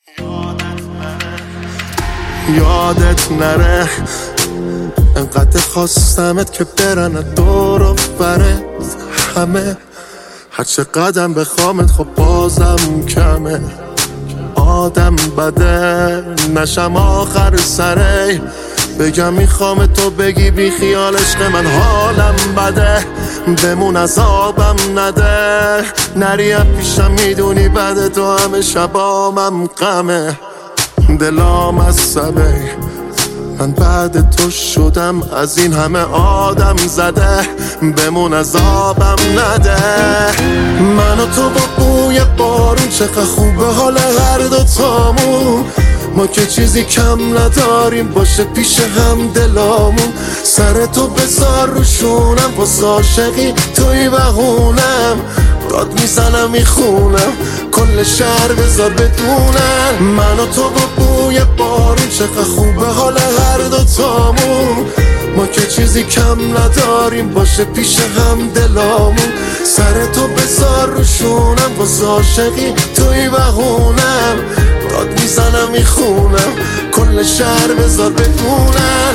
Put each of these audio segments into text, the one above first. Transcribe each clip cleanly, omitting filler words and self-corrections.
یادت نره انقدر خواستمت که برن دور و بره همه، هرچه قدم بخوامت خب بازم کمه. آدم بده نشم آخر سره، بگم میخوام تو بگی بی خیال عشق من حالم بده، بمون عذابم نده، نری پیشم میدونی بده تو همه شبامم غمه. دلام از سبه من بعد تو شدم از این همه آدم زده، بمون عذابم نده. من و تو با بوی بارون چقدر خوبه حال هر دوتامون، ما که چیزی کم نداریم باشه پیش هم دلامون. سر تو بذار روشونم واسه عاشقی توی بهونم، داد میزنم میخونم کل شهر بذار بدونن. من و تو با بوی بارون چقدر خوبه حال هر دوتامون، ما که چیزی کم نداریم باشه پیش هم دلامون. سر تو بذار روشونم واسه عاشقی توی بهونم، داد میزنم میخونم کل شهر بذار بدونن.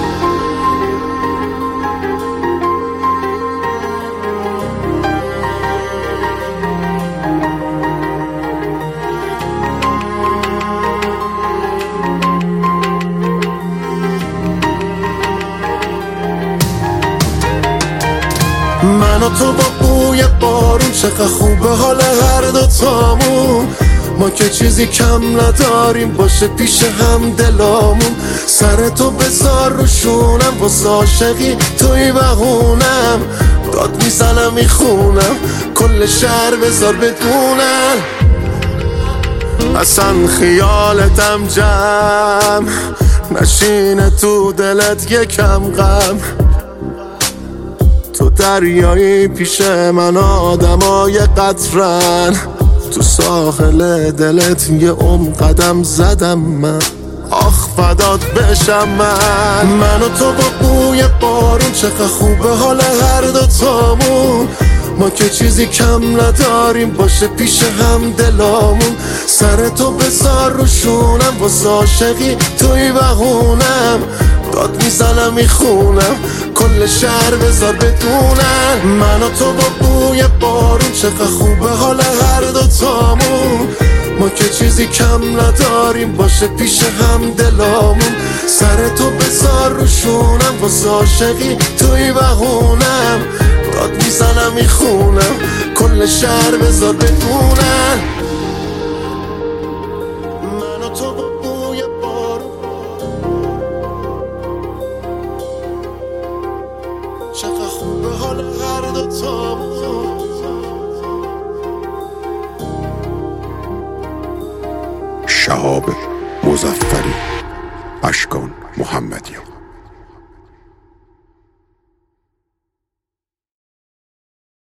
من و تو با بوی بارون چقدر خوبه حال هر دوتامون، ما که چیزی کم نداریم باشه پیش هم دلامون. سر تو بذار روشونم واسه عاشقی توی بهونم، داد میزنم میخونم کل شهر بذار بدونن. اصلا خیالتم جمع نشینه تو دلت یکم غم، تو دریایی پیش من آدمای قطرن، تو ساحل دلت یه قدم زدم من، آخ فدات بشم من و تو با بوی بارون چقدر خوبه حال هر دوتامون، ما که چیزی کم نداریم باشه پیش هم دلامون. سر تو بذار روشونم واسه عاشقی توی بهونم، داد میزنم میخونم کل شهر بذار بدونن. من و تو با بوی بارون چقدر خوبه حال هر دوتامون، ما که چیزی کم نداریم باشه پیش هم دلامون. سر تو بذار روشونم واسه عاشقی توی بهونم، داد میزنم میخونم کل شهر بذار بدونن. من و تو با بوی بارون چقدر خوبه حال هر دوتامون. شهاب مظفری، اشکان محمدی.